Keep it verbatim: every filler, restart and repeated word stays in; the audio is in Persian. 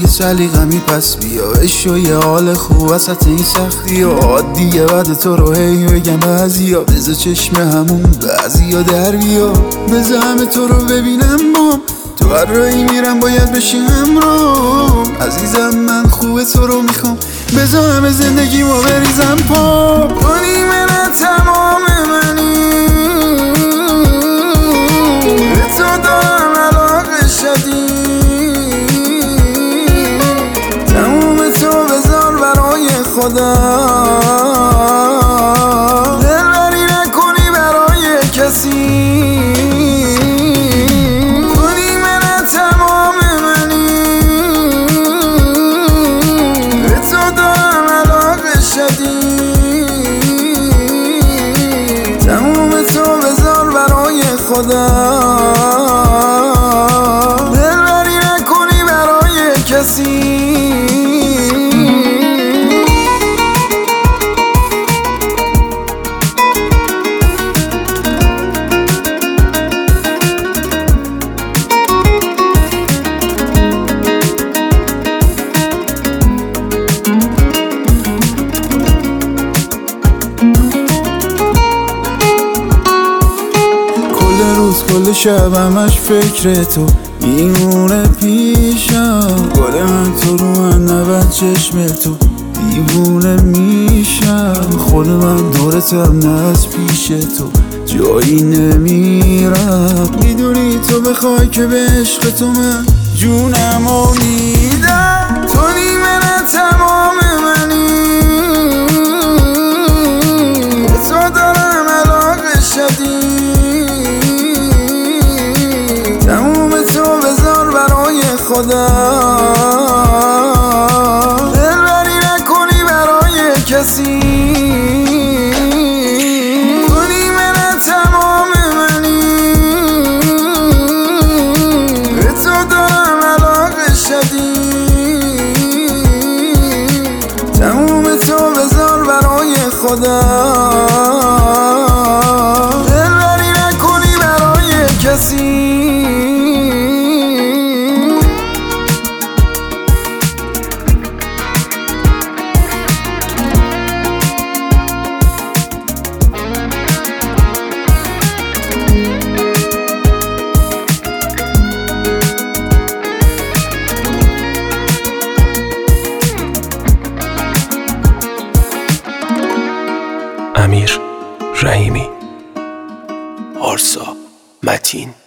اگه سلیقمی پس بیا بشو یه حال خوب وسط این سختی ها. عادیه بعد تو رو هی بگم بعضیا بذار چشم همون بعضیا در بیا. بذار همه تو رو ببینم بام تو هر رایی میرم باید بشی همراهم. عزیزم من خوبه تو رو میخوام بذار همه زندگیمو بریزم پا. تو نیمه نه تمام منی به تو دارم علاقه شدید. تموم تو بذار برای خدا دلبری نکنی برای کسی. خدا دلبری نکنی برای کسی. کل شب همش فکر تو میمونه پیشم. گل من تو رو من نبند چشم تو دیوونه میشم. خود من دورتم نه از پیش تو جایی نمیرم. میدونی تو بخوای که به عشق تو من جونمو میدم. تو نیمه نه تمام منی به تو دارم علاقه شدید. خدا دلبری نکنی برای کسی. تو نیمه نه تمام منی به تو دارم علاقه شدید. تموم تو بذار برای خدا دلبری نکنی برای کسی. امیر رحیمی، آرسا متین.